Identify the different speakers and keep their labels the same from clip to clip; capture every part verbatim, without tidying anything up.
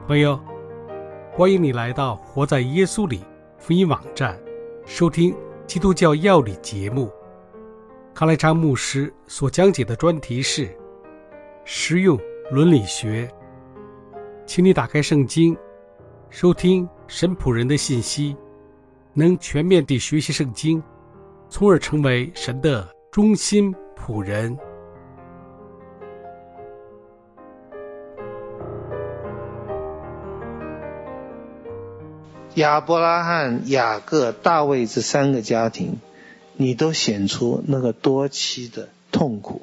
Speaker 1: 朋友，欢迎你来到活在耶稣里福音网站，收听基督教要理节目。康来昌牧师所讲解的专题是实用伦理学。请你打开圣经，收听神仆人的信息，能全面地学习圣经，从而成为神的忠心仆人。
Speaker 2: 亚伯拉罕、雅各、大卫这三个家庭，你都显出那个多妻的痛苦。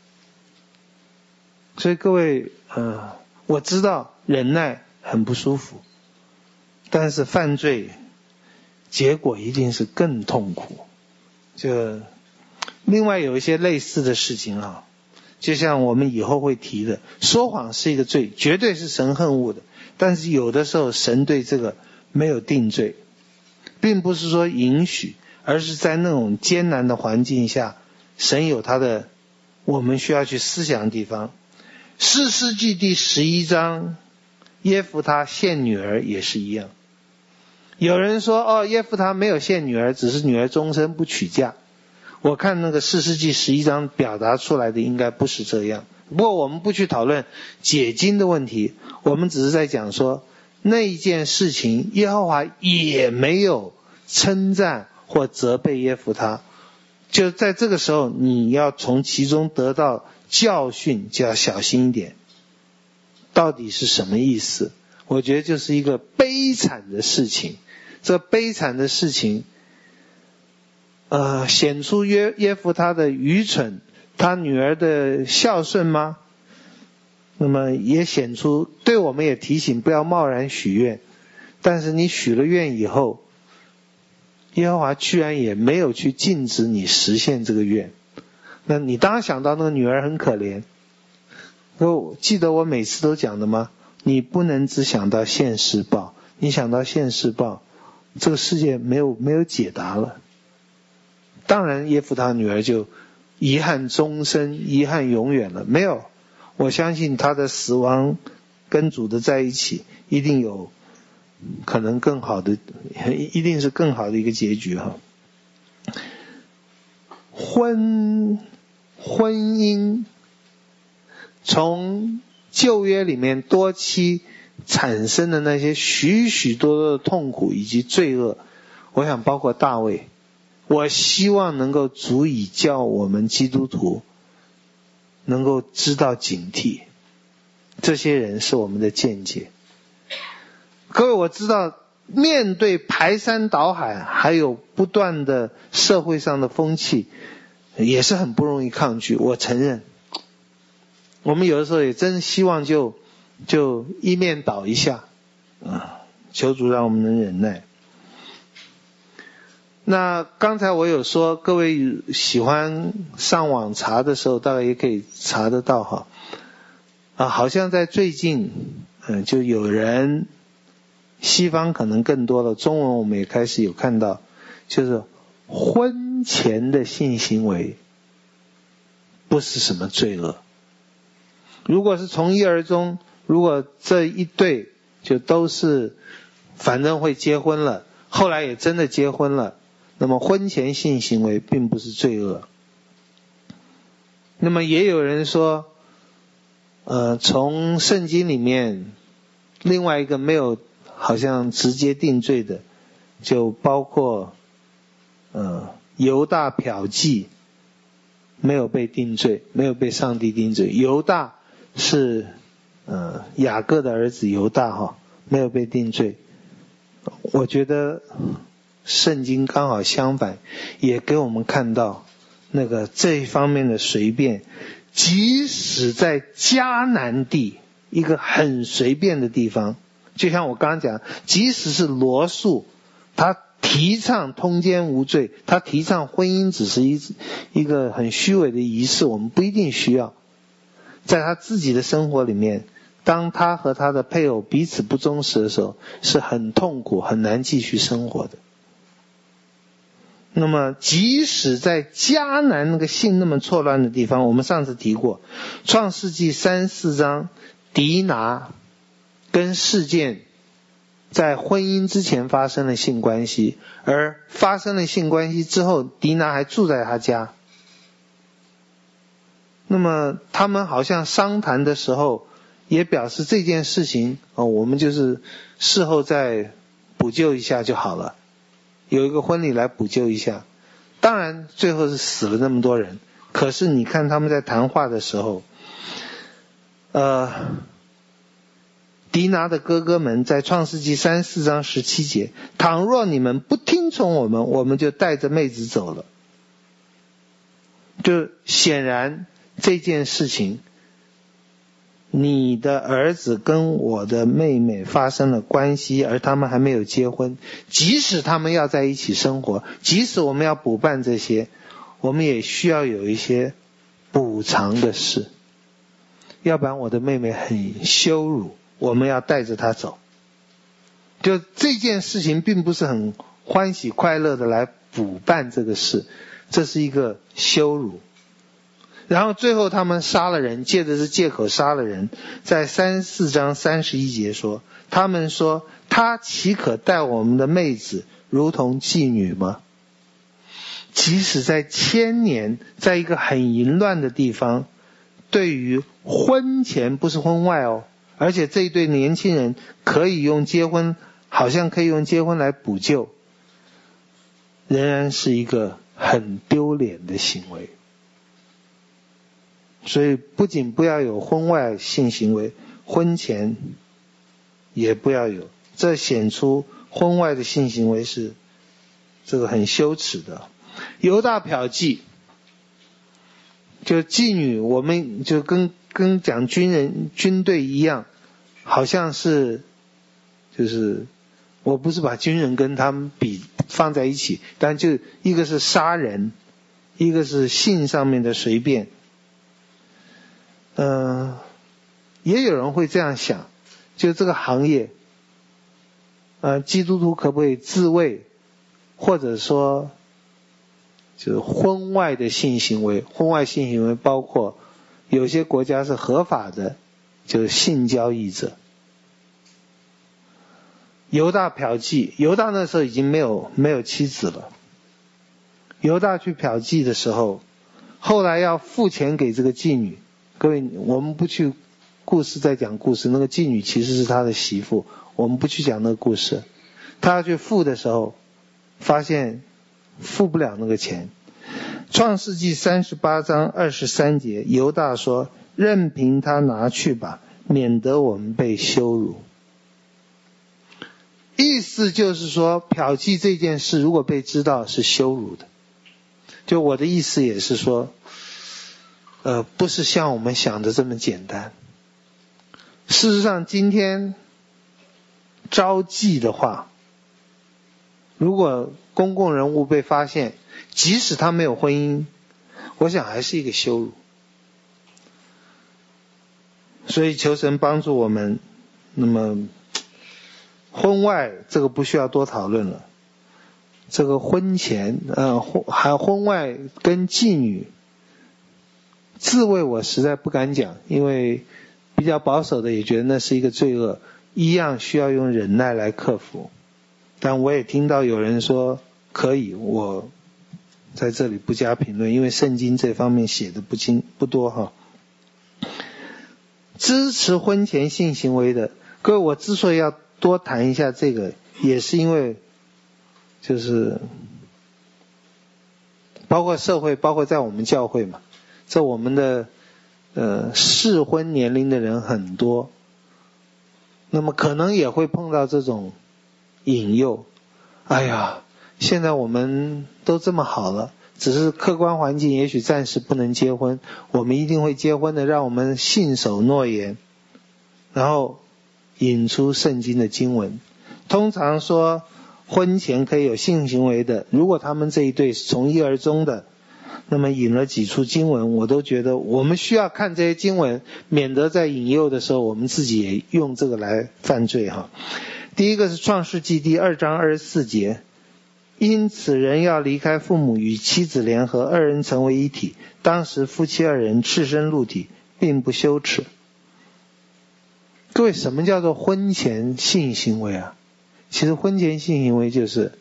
Speaker 2: 所以各位，呃，我知道忍耐很不舒服，但是犯罪结果一定是更痛苦。就另外有一些类似的事情啊，就像我们以后会提的，说谎是一个罪，绝对是神恨恶的，但是有的时候神对这个没有定罪，并不是说允许，而是在那种艰难的环境下，神有他的我们需要去思想的地方。士师记第十一章，耶弗他献女儿也是一样。有人说哦，耶弗他没有献女儿，只是女儿终身不娶嫁。我看那个士师记十一章表达出来的应该不是这样。不过我们不去讨论解经的问题，我们只是在讲说那一件事情，耶和华也没有称赞或责备耶弗他，就在这个时候你要从其中得到教训，就要小心一点。到底是什么意思？我觉得就是一个悲惨的事情。这悲惨的事情呃，显出约耶弗他的愚蠢，他女儿的孝顺吗？那么也显出，对我们也提醒不要贸然许愿。但是你许了愿以后，耶和华居然也没有去禁止你实现这个愿，那你当然想到那个女儿很可怜。我记得我每次都讲的吗？你不能只想到现世报，你想到现世报，这个世界没有没有解答了。当然耶弗他女儿就遗憾终身，遗憾永远了，没有。我相信他的死亡跟主的在一起，一定有可能更好的，一定是更好的一个结局哈。婚婚姻从旧约里面多妻产生的那些许许多多的痛苦以及罪恶，我想包括大卫，我希望能够足以叫我们基督徒能够知道警惕，这些人是我们的见解。各位，我知道面对排山倒海还有不断的社会上的风气，也是很不容易抗拒，我承认。我们有的时候也真希望就就一面倒一下啊，求主让我们能忍耐。那刚才我有说，各位喜欢上网查的时候，大概也可以查得到哈。啊，好像在最近，嗯、呃，就有人，西方可能更多了，中文我们也开始有看到，就是婚前的性行为不是什么罪恶。如果是从一而终，如果这一对就都是反正会结婚了，后来也真的结婚了，那么婚前性行为并不是罪恶。那么也有人说，呃，从圣经里面另外一个没有好像直接定罪的，就包括呃犹大嫖妓没有被定罪，没有被上帝定罪。犹大是呃雅各的儿子犹大哈，没有被定罪。我觉得圣经刚好相反，也给我们看到那个这一方面的随便，即使在迦南地一个很随便的地方，就像我刚刚讲，即使是罗素，他提倡通奸无罪，他提倡婚姻只是一一个很虚伪的仪式，我们不一定需要。在他自己的生活里面，当他和他的配偶彼此不忠实的时候，是很痛苦很难继续生活的。那么即使在迦南那个性那么错乱的地方，我们上次提过创世纪三四章，迪拿跟事件在婚姻之前发生了性关系，而发生了性关系之后，迪拿还住在他家。那么他们好像商谈的时候也表示这件事情、哦、我们就是事后再补救一下就好了，有一个婚礼来补救一下。当然最后是死了那么多人，可是你看他们在谈话的时候，呃，迪拿的哥哥们在创世纪三十四章十七节，倘若你们不听从我们，我们就带着妹子走了。就显然这件事情，你的儿子跟我的妹妹发生了关系，而他们还没有结婚，即使他们要在一起生活，即使我们要补办这些，我们也需要有一些补偿的事，要不然我的妹妹很羞辱，我们要带着她走。就这件事情并不是很欢喜快乐的来补办这个事，这是一个羞辱。然后最后他们杀了人，借的是借口杀了人，在三十四章三十一节说，他们说他岂可待我们的妹子如同妓女吗？即使在千年，在一个很淫乱的地方，对于婚前，不是婚外哦，而且这一对年轻人可以用结婚，好像可以用结婚来补救，仍然是一个很丢脸的行为。所以不仅不要有婚外性行为，婚前也不要有，这显出婚外的性行为是这个很羞耻的。犹大嫖妓，就妓女，我们就跟跟讲军人军队一样，好像是就是我不是把军人跟他们比放在一起，但就一个是杀人，一个是性上面的随便。嗯、呃，也有人会这样想，就这个行业，呃，基督徒可不可以自卫，或者说，就是婚外的性行为，婚外性行为包括有些国家是合法的，就是性交易者。犹大嫖妓，犹大那时候已经没有没有妻子了。犹大去嫖妓的时候，后来要付钱给这个妓女。各位，我们不去故事再讲故事，那个妓女其实是他的媳妇，我们不去讲那个故事。他要去付的时候，发现付不了那个钱。创世纪三十八章二十三节，犹大说：任凭他拿去吧，免得我们被羞辱。意思就是说，嫖妓这件事如果被知道是羞辱的。就我的意思也是说，呃，不是像我们想的这么简单。事实上，今天招妓的话，如果公共人物被发现，即使他没有婚姻，我想还是一个羞辱。所以求神帮助我们。那么婚外这个不需要多讨论了，这个婚前呃还婚外跟妓女自卫，我实在不敢讲，因为比较保守的也觉得那是一个罪恶，一样需要用忍耐来克服。但我也听到有人说可以，我在这里不加评论，因为圣经这方面写的不清不多哈。支持婚前性行为的，各位，我之所以要多谈一下这个，也是因为就是包括社会，包括在我们教会嘛，这我们的呃适婚年龄的人很多，那么可能也会碰到这种引诱。哎呀，现在我们都这么好了，只是客观环境也许暂时不能结婚，我们一定会结婚的，让我们信守诺言。然后引出圣经的经文，通常说婚前可以有性行为的，如果他们这一对是从一而终的，那么引了几处经文，我都觉得我们需要看这些经文，免得在引诱的时候我们自己也用这个来犯罪哈。第一个是创世纪第二章二十四节，因此人要离开父母，与妻子联合，二人成为一体。当时夫妻二人赤身露体，并不羞耻。各各位，什么叫做婚前性行为啊？其实婚前性行为就是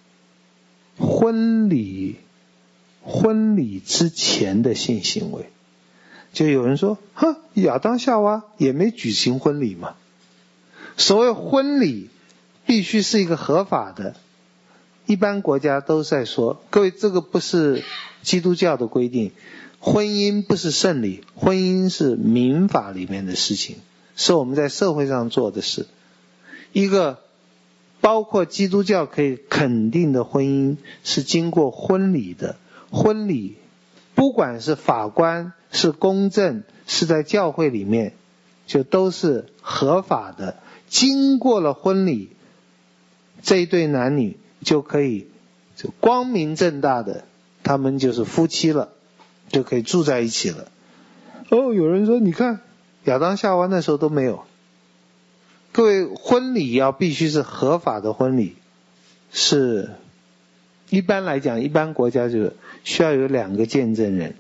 Speaker 2: 婚礼婚礼之前的性行为。就有人说，哼，亚当夏娃也没举行婚礼嘛。所谓婚礼必须是一个合法的，一般国家都在说，各位，这个不是基督教的规定，婚姻不是圣礼，婚姻是民法里面的事情，是我们在社会上做的事。一个包括基督教可以肯定的婚姻是经过婚礼的，婚礼不管是法官是公证是在教会里面，就都是合法的，经过了婚礼，这一对男女就可以就光明正大的，他们就是夫妻了，就可以住在一起了。哦，有人说你看亚当夏娃那时候都没有。各位，婚礼要必须是合法的婚礼，是一般来讲一般国家就需要有两个见证人，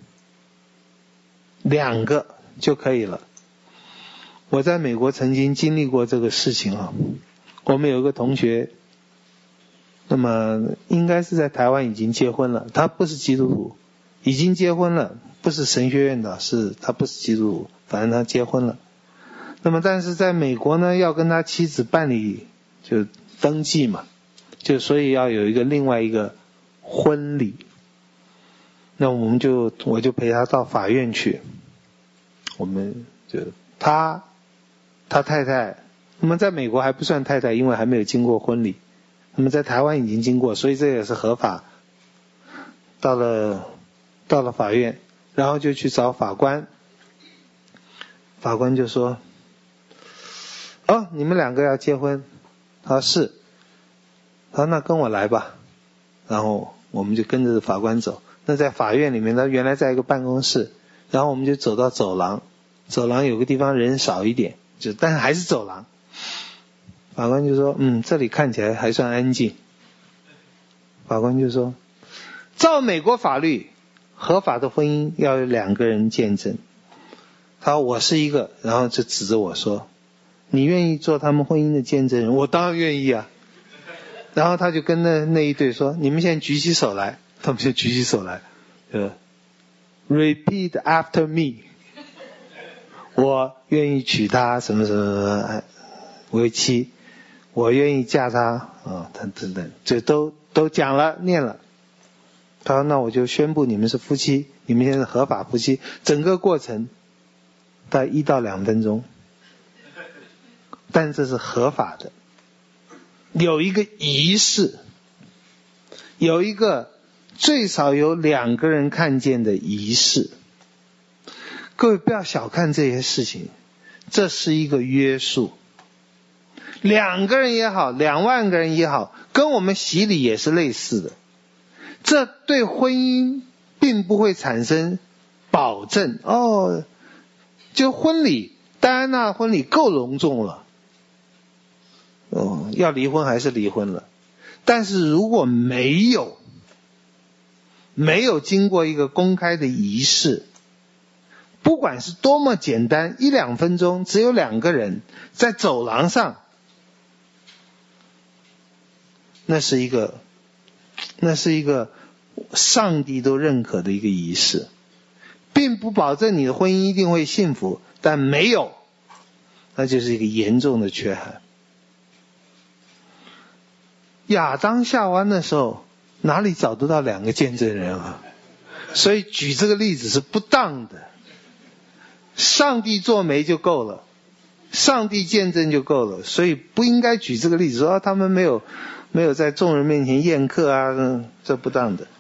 Speaker 2: 两个就可以了。我在美国曾经经历过这个事情啊，我们有一个同学，那么应该是在台湾已经结婚了，他不是基督徒，已经结婚了，不是神学院的，是他不是基督徒，反正他结婚了。那么但是在美国呢，要跟他妻子办理就登记嘛，就所以要有一个另外一个婚礼。那我们就我就陪他到法院去，我们就他他太太，那么在美国还不算太太，因为还没有经过婚礼，那么在台湾已经经过，所以这也是合法。到了到了法院，然后就去找法官，法官就说，哦，你们两个要结婚？他说是。他说那跟我来吧。然后我们就跟着法官走。那在法院里面，他原来在一个办公室，然后我们就走到走廊，走廊有个地方人少一点，就但是还是走廊。法官就说，嗯，这里看起来还算安静。法官就说，照美国法律，合法的婚姻要有两个人见证。他说我是一个，然后就指着我说，你愿意做他们婚姻的见证人？我当然愿意啊。然后他就跟那那一对说，你们现在举起手来，他们就举起手来，呃 ，repeat after me， 我愿意娶她什么什么为妻，我愿意嫁她啊，等等等，这都都讲了念了。他说那我就宣布你们是夫妻，你们现在是合法夫妻，整个过程大概一到两分钟，但这是合法的。有一个仪式，有一个最少有两个人看见的仪式。各位不要小看这些事情，这是一个约束。两个人也好，两万个人也好，跟我们洗礼也是类似的。这对婚姻并不会产生保证。哦，就婚礼，戴安娜婚礼够隆重了。哦，要离婚还是离婚了。但是如果没有没有经过一个公开的仪式，不管是多么简单，一两分钟，只有两个人在走廊上，那是一个那是一个上帝都认可的一个仪式，并不保证你的婚姻一定会幸福，但没有，那就是一个严重的缺憾。亚当夏娃那时候哪里找得到两个见证人啊？所以举这个例子是不当的。上帝做媒就够了，上帝见证就够了，所以不应该举这个例子说、啊、他们没有没有在众人面前宴客啊，这不当的。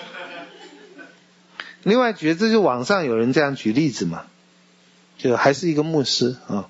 Speaker 2: 另外觉得这就网上有人这样举例子嘛，就还是一个牧师啊。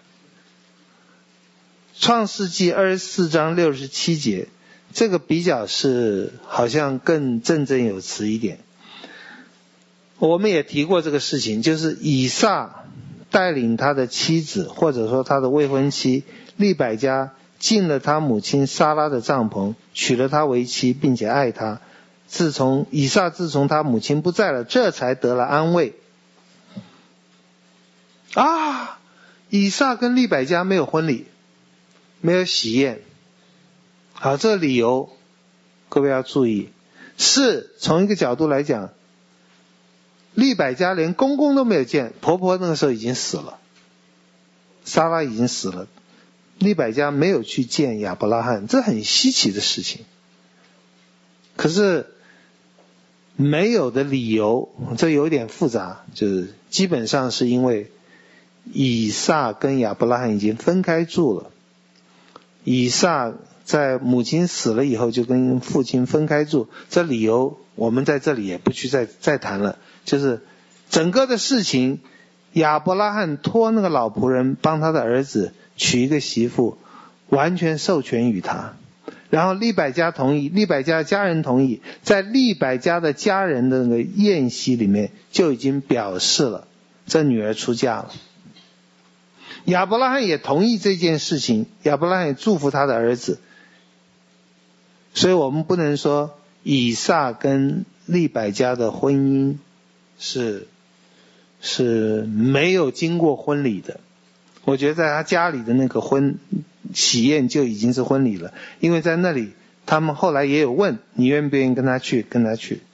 Speaker 2: 创世纪二十四章六十七节，这个比较是好像更振振有词一点。我们也提过这个事情，就是以撒带领他的妻子或者说他的未婚妻利百加进了他母亲撒拉的帐篷，娶了她为妻，并且爱她。自从以撒自从他母亲不在了，这才得了安慰。啊， 以撒跟利百加没有婚礼，没有喜宴。好，这个理由各位要注意，是从一个角度来讲，利百加连公公都没有见，婆婆那个时候已经死了，撒拉已经死了，利百加没有去见亚伯拉罕，这很稀奇的事情。可是没有的理由，这有点复杂，就是基本上是因为以撒跟亚伯拉罕已经分开住了，以撒在母亲死了以后就跟父亲分开住，这理由我们在这里也不去再再谈了。就是整个的事情，亚伯拉罕托那个老仆人帮他的儿子娶一个媳妇，完全授权于他。然后利百加同意，利百加家人同意，在利百加的家人的那个宴席里面就已经表示了这女儿出嫁了。亚伯拉罕也同意这件事情，亚伯拉罕也祝福他的儿子。所以我们不能说以撒跟利百加的婚姻是是没有经过婚礼的。我觉得在他家里的那个婚喜宴就已经是婚礼了，因为在那里他们后来也有问你愿不愿意跟他去，跟他去。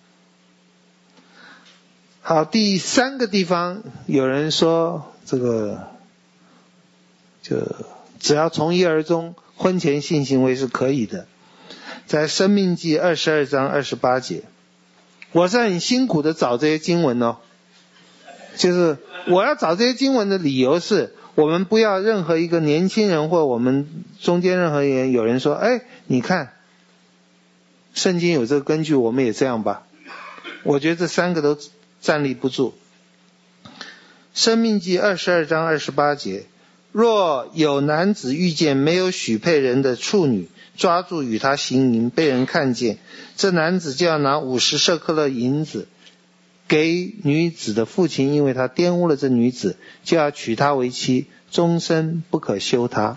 Speaker 2: 好，第三个地方有人说这个就只要从一而终，婚前性行为是可以的，在申命记二十二章二十八节。我是很辛苦的找这些经文哦，就是我要找这些经文的理由是，我们不要任何一个年轻人或我们中间任何人有人说，哎，你看圣经有这个根据，我们也这样吧。我觉得这三个都站立不住。申命记二十二章二十八节，若有男子遇见没有许配人的处女，抓住与他行淫，被人看见，这男子就要拿五十舍客勒银子给女子的父亲，因为他玷污了这女子，就要娶她为妻，终身不可休她。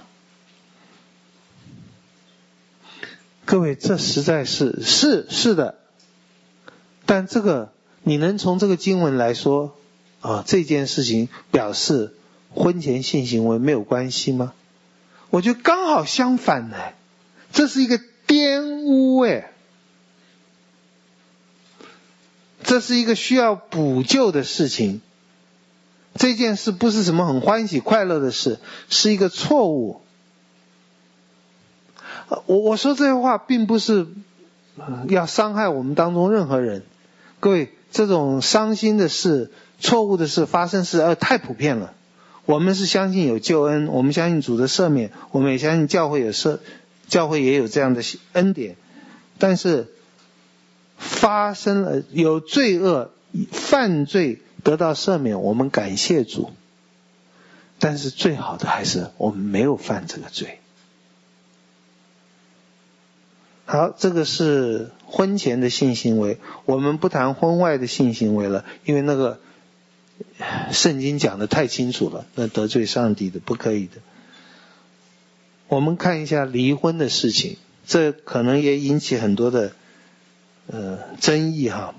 Speaker 2: 各位，这实在是是是的，但这个你能从这个经文来说啊，这件事情表示婚前性行为没有关系吗？我觉得刚好相反呢，这是一个玷污哎，这是一个需要补救的事情。这件事不是什么很欢喜快乐的事，是一个错误。我我说这些话并不是要伤害我们当中任何人，各位，这种伤心的事、错误的事发生是呃太普遍了。我们是相信有救恩，我们相信主的赦免，我们也相信教会有赦，教会也有这样的恩典。但是发生了有罪恶、犯罪得到赦免，我们感谢主。但是最好的还是我们没有犯这个罪。好，这个是婚前的性行为，我们不谈婚外的性行为了，因为那个圣经讲得太清楚了，那得罪上帝的，不可以的。我们看一下离婚的事情，这可能也引起很多的呃争议哈。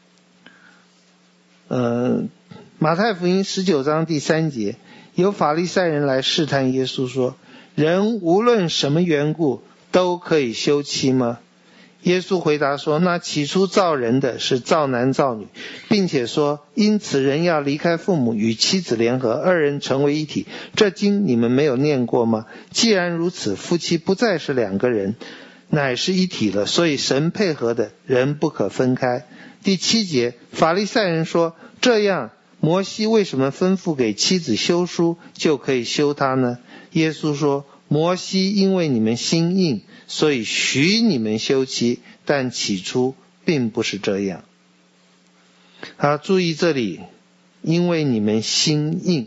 Speaker 2: 呃，马太福音十九章第三节，有法利赛人来试探耶稣说，人无论什么缘故都可以休妻吗？耶稣回答说，那起初造人的是造男造女，并且说，因此人要离开父母，与妻子联合，二人成为一体。这经你们没有念过吗？既然如此，夫妻不再是两个人，乃是一体了，所以神配合的人不可分开。第七节，法利赛人说，这样摩西为什么吩咐给妻子休书就可以休她呢？耶稣说，摩西因为你们心硬，所以许你们休妻，但起初并不是这样。好，注意这里，因为你们心硬。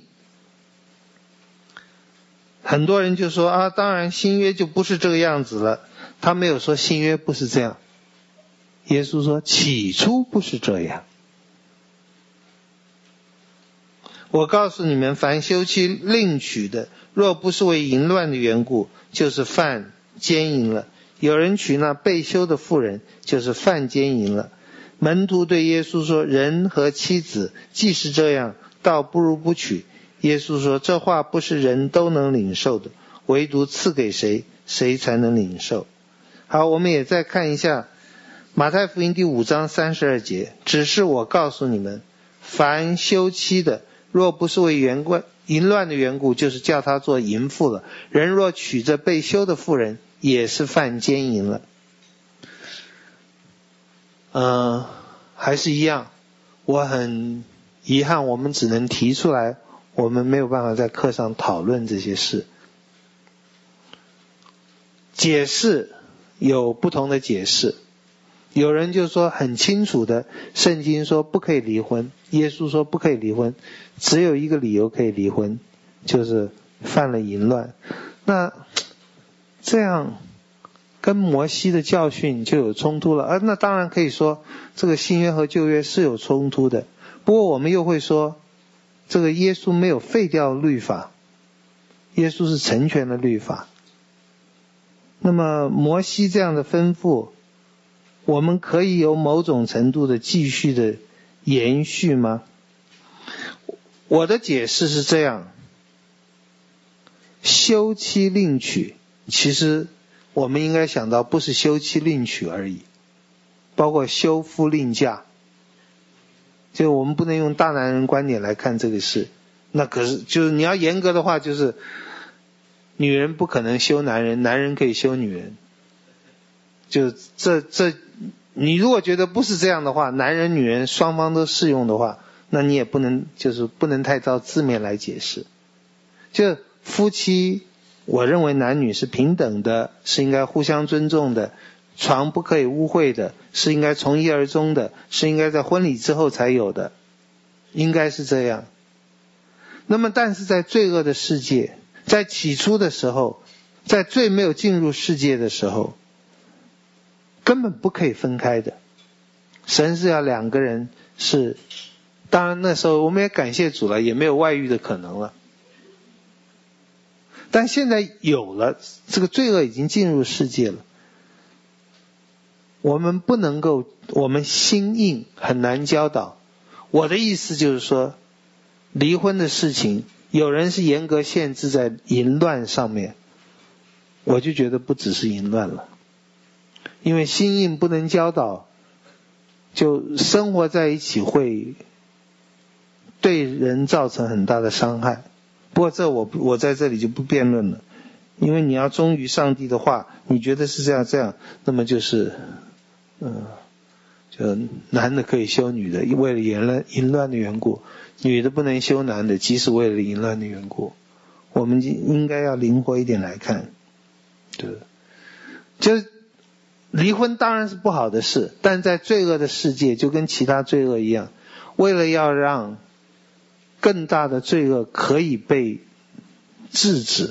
Speaker 2: 很多人就说啊，当然新约就不是这个样子了，他没有说新约不是这样。耶稣说起初不是这样。我告诉你们，凡休妻另娶的，若不是为淫乱的缘故，就是犯奸淫了。有人娶那被休的妇人，就是犯奸淫了。门徒对耶稣说，人和妻子既是这样，倒不如不娶。 耶稣说，这话不是人都能领受的，唯独赐给谁，谁才能领受。好，我们也再看一下马太福音第五章三十二节，只是我告诉你们，凡休妻的，若不是为淫乱淫乱的缘故，就是叫他做淫妇了。人若娶着被休的妇人，也是犯奸淫了。呃，还是一样，我很遗憾，我们只能提出来，我们没有办法在课上讨论这些事。解释有不同的解释，有人就说很清楚的，圣经说不可以离婚，耶稣说不可以离婚，只有一个理由可以离婚，就是犯了淫乱。那这样跟摩西的教训就有冲突了，而那当然可以说这个新约和旧约是有冲突的。不过我们又会说，这个耶稣没有废掉律法，耶稣是成全了律法。那么摩西这样的吩咐，我们可以有某种程度的继续的延续吗？我的解释是这样，休妻另娶，其实我们应该想到不是休妻另娶而已，包括休夫另嫁，就我们不能用大男人观点来看这个事。那可是就是你要严格的话，就是女人不可能休男人，男人可以休女人。就这这，你如果觉得不是这样的话，男人女人双方都适用的话，那你也不能就是不能太照字面来解释。就夫妻，我认为男女是平等的，是应该互相尊重的，床不可以污秽的，是应该从一而终的，是应该在婚礼之后才有的，应该是这样。那么但是在罪恶的世界，在起初的时候，在罪没有进入世界的时候，根本不可以分开的。神是要两个人是，当然那时候我们也感谢主了，也没有外遇的可能了。但现在有了，这个罪恶已经进入世界了，我们不能够，我们心硬，很难教导。我的意思就是说，离婚的事情，有人是严格限制在淫乱上面，我就觉得不只是淫乱了。因为心硬不能教导，就生活在一起会对人造成很大的伤害。不过这我我在这里就不辩论了，因为你要忠于上帝的话，你觉得是这样这样，那么就是嗯，就男的可以休女的，为了淫乱淫乱的缘故，女的不能休男的，即使为了淫乱的缘故。我们应该要灵活一点来看。对，就是离婚当然是不好的事，但在罪恶的世界就跟其他罪恶一样，为了要让更大的罪恶可以被制止，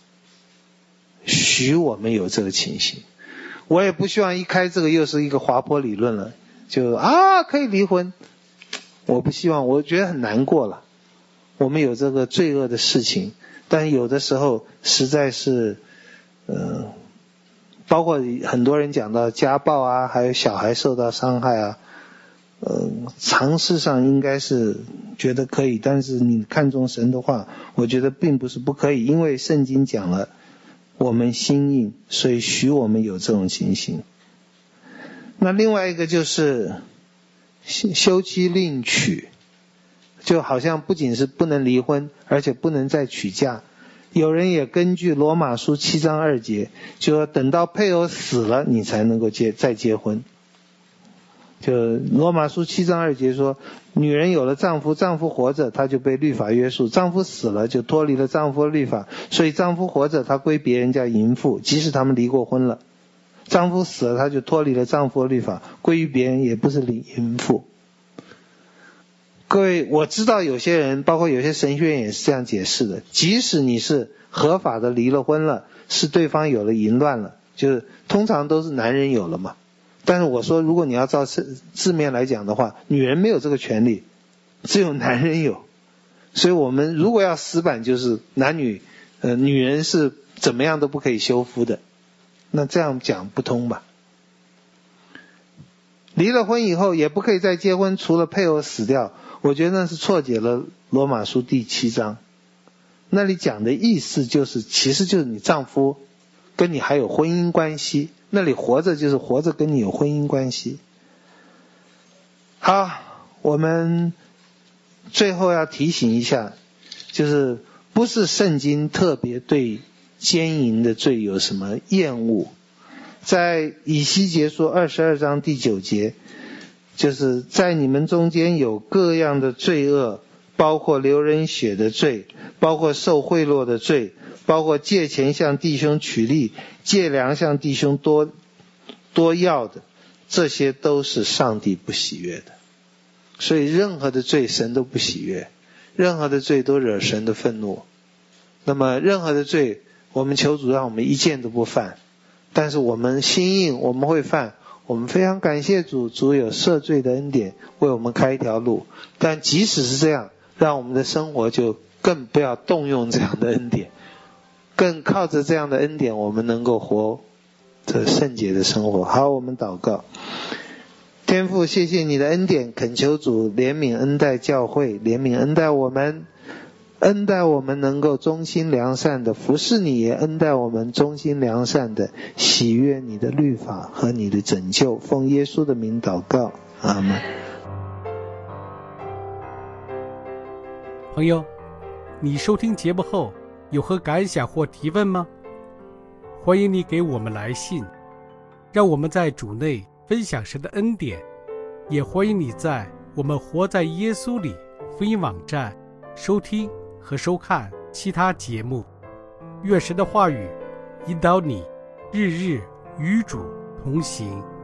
Speaker 2: 许我们有这个情形。我也不希望一开这个又是一个滑坡理论了，就啊可以离婚，我不希望，我觉得很难过了。我们有这个罪恶的事情，但有的时候实在是呃，包括很多人讲到家暴啊，还有小孩受到伤害啊，呃，常识上应该是觉得可以，但是你看重神的话，我觉得并不是不可以，因为圣经讲了我们心硬，所以许我们有这种情形。那另外一个就是休妻另娶，就好像不仅是不能离婚，而且不能再娶嫁。有人也根据罗马书七章二节，就说等到配偶死了你才能够结再结婚。就罗马书七章二节说，女人有了丈夫，丈夫活着她就被律法约束，丈夫死了就脱离了丈夫的律法，所以丈夫活着她归别人叫淫妇，即使他们离过婚了。丈夫死了她就脱离了丈夫的律法，归于别人也不是淫妇。各位，我知道有些人包括有些神学院也是这样解释的，即使你是合法的离了婚了，是对方有了淫乱了，就是通常都是男人有了嘛。但是我说如果你要照字面来讲的话，女人没有这个权利，只有男人有。所以我们如果要死板，就是男女呃，女人是怎么样都不可以休夫的，那这样讲不通吧。离了婚以后也不可以再结婚，除了配偶死掉，我觉得那是错解了罗马书第七章。 那里讲的意思就是，其实就是你丈夫跟你还有婚姻关系，那里活着就是活着跟你有婚姻关系。好，我们最后要提醒一下，就是不是圣经特别对奸淫的罪有什么厌恶，在以西结书二十二章第九节，就是在你们中间有各样的罪恶，包括流人血的罪，包括受贿赂的罪，包括借钱向弟兄取利，借粮向弟兄多多要的，这些都是上帝不喜悦的。所以任何的罪神都不喜悦，任何的罪都惹神的愤怒。那么任何的罪我们求主让我们一件都不犯，但是我们心硬我们会犯，我们非常感谢主，主有赦罪的恩典为我们开一条路。但即使是这样，让我们的生活就更不要动用这样的恩典，更靠着这样的恩典我们能够活着圣洁的生活。好，我们祷告。天父，谢谢你的恩典，恳求主怜悯恩待教会，怜悯恩待我们，恩待我们能够忠心良善的服侍你，也恩待我们忠心良善的喜悦你的律法和你的拯救。奉耶稣的名祷告，阿们。
Speaker 1: 朋友，你收听节目后有何感想或提问吗？欢迎你给我们来信，让我们在主内分享神的恩典，也欢迎你在我们活在耶稣里福音网站收听和收看其他节目。愿神的话语引导你日日与主同行。